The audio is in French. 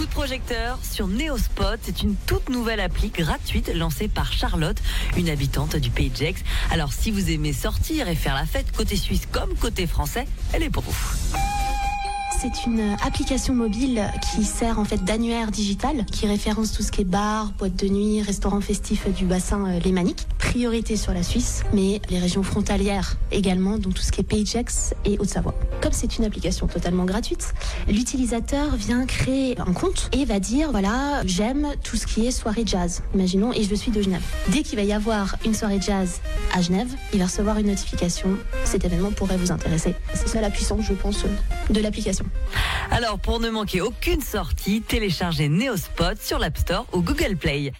Coup de projecteur sur Neospot, c'est une toute nouvelle appli gratuite lancée par Charlotte, une habitante du Pays de Gex. Alors si vous aimez sortir et faire la fête côté suisse comme côté français, elle est pour vous. C'est une application mobile qui sert en fait d'annuaire digital, qui référence tout ce qui est bar, boîte de nuit, restaurant festif du bassin lémanique. Priorité sur la Suisse, mais les régions frontalières également, donc tout ce qui est Pays de Gex et Haute-Savoie. Comme c'est une application totalement gratuite, l'utilisateur vient créer un compte et va dire voilà, j'aime tout ce qui est soirée jazz, imaginons, et je suis de Genève. Dès qu'il va y avoir une soirée jazz à Genève, il va recevoir une notification. Cet événement pourrait vous intéresser. C'est ça la puissance, je pense, de l'application. Alors, pour ne manquer aucune sortie, téléchargez Neospot sur l'App Store ou Google Play.